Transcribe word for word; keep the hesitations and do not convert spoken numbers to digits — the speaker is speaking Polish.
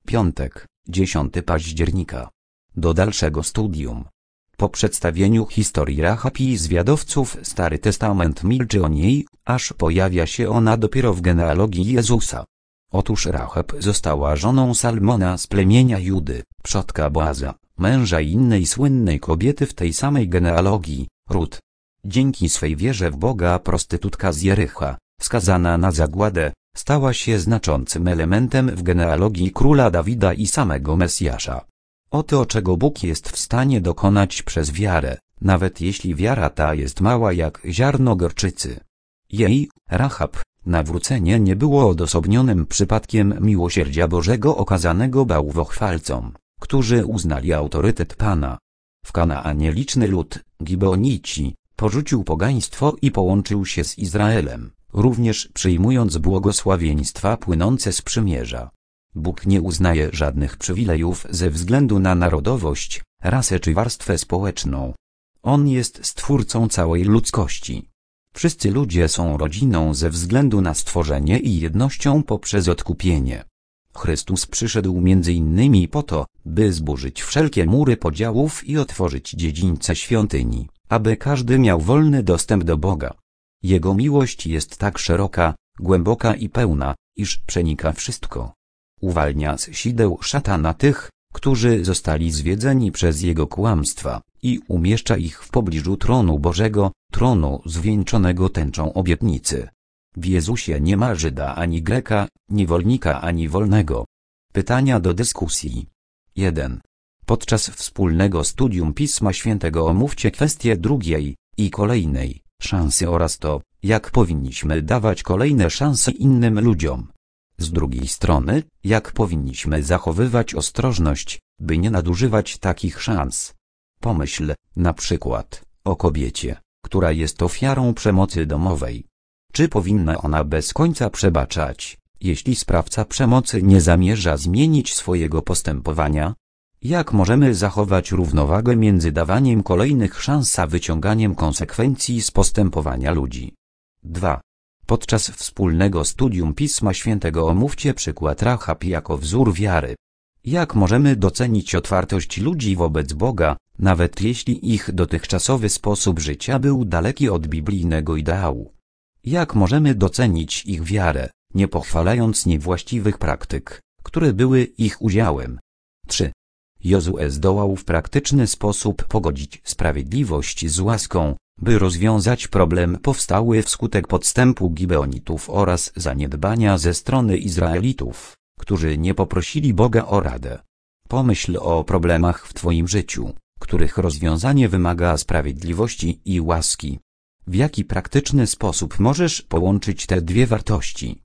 Piątek, dziesiątego października. Do dalszego studium. Po przedstawieniu historii Rahab i zwiadowców Stary Testament milczy o niej, aż pojawia się ona dopiero w genealogii Jezusa. Otóż Rahab została żoną Salmona z plemienia Judy, przodka Boaza, męża innej słynnej kobiety w tej samej genealogii, Rut. Dzięki swej wierze w Boga prostytutka z Jericha, skazana na zagładę, stała się znaczącym elementem w genealogii króla Dawida i samego Mesjasza. Oto czego Bóg jest w stanie dokonać przez wiarę, nawet jeśli wiara ta jest mała jak ziarno gorczycy. Jej, Rahab, nawrócenie nie było odosobnionym przypadkiem miłosierdzia Bożego okazanego bałwochwalcom, którzy uznali autorytet Pana. W Kanaanie liczny lud, Gibeonici, porzucił pogaństwo i połączył się z Izraelem, również przyjmując błogosławieństwa płynące z przymierza. Bóg nie uznaje żadnych przywilejów ze względu na narodowość, rasę czy warstwę społeczną. On jest stwórcą całej ludzkości. Wszyscy ludzie są rodziną ze względu na stworzenie i jednością poprzez odkupienie. Chrystus przyszedł między innymi po to, by zburzyć wszelkie mury podziałów i otworzyć dziedzińce świątyni, aby każdy miał wolny dostęp do Boga. Jego miłość jest tak szeroka, głęboka i pełna, iż przenika wszystko. Uwalnia z sideł szatana tych, którzy zostali zwiedzeni przez jego kłamstwa, i umieszcza ich w pobliżu tronu Bożego, tronu zwieńczonego tęczą obietnicy. W Jezusie nie ma Żyda ani Greka, niewolnika ani wolnego. Pytania do dyskusji. jeden. Podczas wspólnego studium Pisma Świętego omówcie kwestie drugiej i kolejnej szansy oraz to, jak powinniśmy dawać kolejne szanse innym ludziom. Z drugiej strony, jak powinniśmy zachowywać ostrożność, by nie nadużywać takich szans. Pomyśl, na przykład, o kobiecie, która jest ofiarą przemocy domowej. Czy powinna ona bez końca przebaczać, jeśli sprawca przemocy nie zamierza zmienić swojego postępowania? Jak możemy zachować równowagę między dawaniem kolejnych szans a wyciąganiem konsekwencji z postępowania ludzi? dwa. Podczas wspólnego studium Pisma Świętego omówcie przykład Rahab jako wzór wiary. Jak możemy docenić otwartość ludzi wobec Boga, nawet jeśli ich dotychczasowy sposób życia był daleki od biblijnego ideału? Jak możemy docenić ich wiarę, nie pochwalając niewłaściwych praktyk, które były ich udziałem? trzy. Jozue zdołał w praktyczny sposób pogodzić sprawiedliwość z łaską, by rozwiązać problem powstały wskutek podstępu Gibeonitów oraz zaniedbania ze strony Izraelitów, którzy nie poprosili Boga o radę. Pomyśl o problemach w Twoim życiu, których rozwiązanie wymaga sprawiedliwości i łaski. W jaki praktyczny sposób możesz połączyć te dwie wartości?